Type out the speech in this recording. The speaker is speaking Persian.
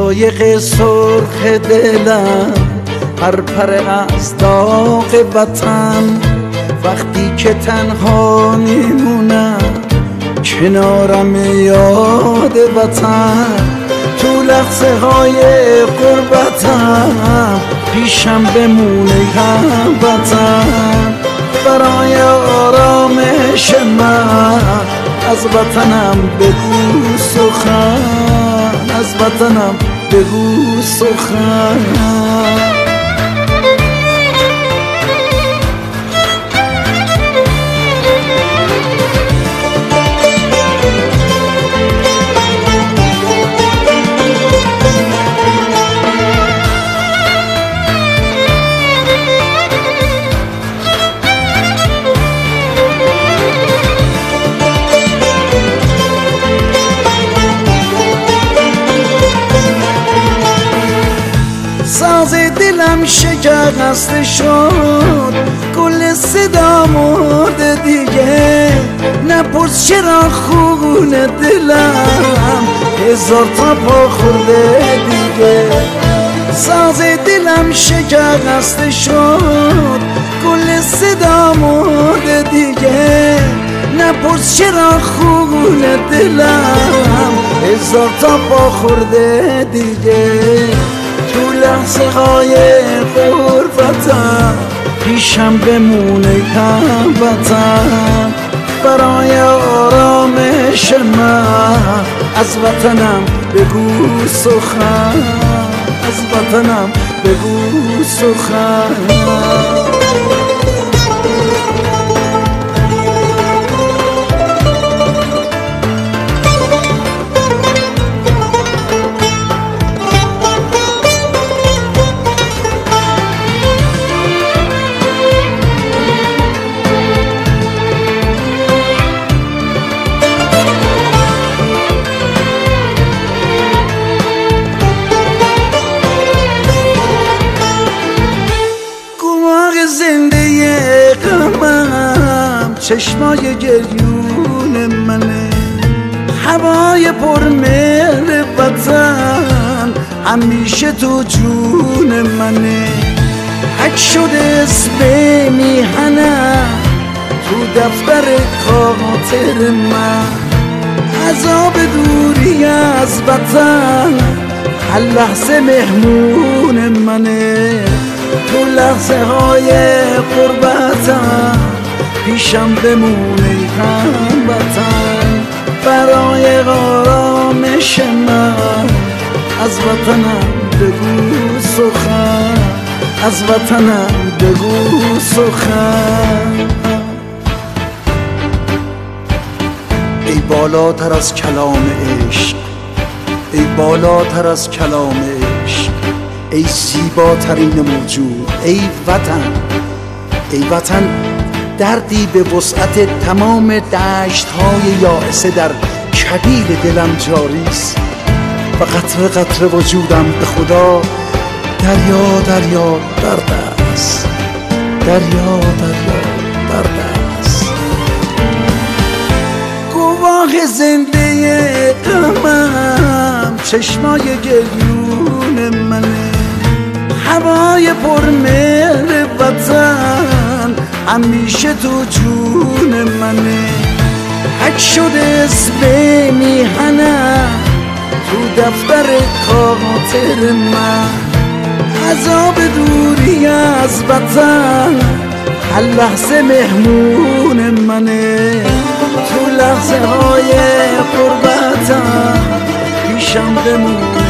قایق سرخ دلم پرپر از داغ وطن، وقتی که تنها میمونم کنارم یاد وطن، تو لحظه های غربتم پیشم بمونه هموطن، برای آرامش من از وطنم بگو سخن، از وطنم بگو سخن. ساز دلم شکسته شد، کل صدا مرده دیگه، نپرس چرا خون دلم هزار تا پا خورده دیگه. ساز دلم شکسته شد، کل صدا مرده دیگه، نپرس چرا خون دلم هزار تا پا خورده دیگه. تو لحظه های غربتم پیشم بمونه هموطن، برای آرامش من از وطنم بگو سخن، از وطنم بگو سخن. زنده غمم چشمای گریون منه، هوای پرمهر وطن همیشه تو جون منه، حک شده اسم میهنم تو دفتر خاطر من، عذاب دوری از وطن هر لحظه مهمون منه. تو لحظه های غربتم پیشم بمونه هموطن، برای آرامش من از وطنم بگو سخن، از وطنم بگو سخن. ای بالاتر از کلام عشق، ای بالاتر از کلام عشق، ای زیباترین موجود، ای وطن، ای وطن دردی به وسعت تمام دشت‌های یائسه در کبیر دلم جاریست، و قطره قطره وجودم به خدا دریا دریا درد است، دریا دریا درد است. گواه زنده غمم چشمای گریون منه، هوای پرمهر وطن همیشه تو جون منه، حک شده اسم میهنم تو دفتر خاطر من، عذاب دوری از وطن هر لحظه مهمون منه. تو لحظه های غربتم پیشم بمونه